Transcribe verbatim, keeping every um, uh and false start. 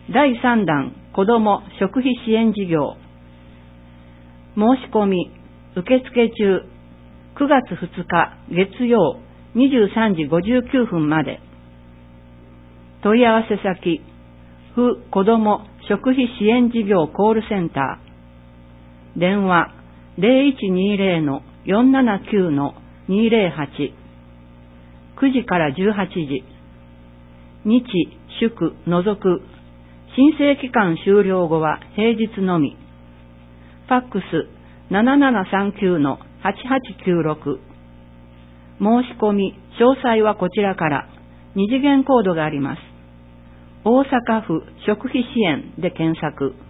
だいさん弾子ども食費支援事業。申し込み受付中くがつふつか月曜にじゅうさんじごじゅうきゅうふんまで。問い合わせ先府子ども食費支援事業コールセンター。電話 ゼロいちにゼロ の よんななきゅう の にゼロはち。くじからじゅうはちじ。日祝除く。申請期間終了後は平日のみ。ファックス ななななさんきゅう の はちはちきゅうろく。申し込み詳細はこちらから。二次元コードがあります。大阪府食費支援で検索。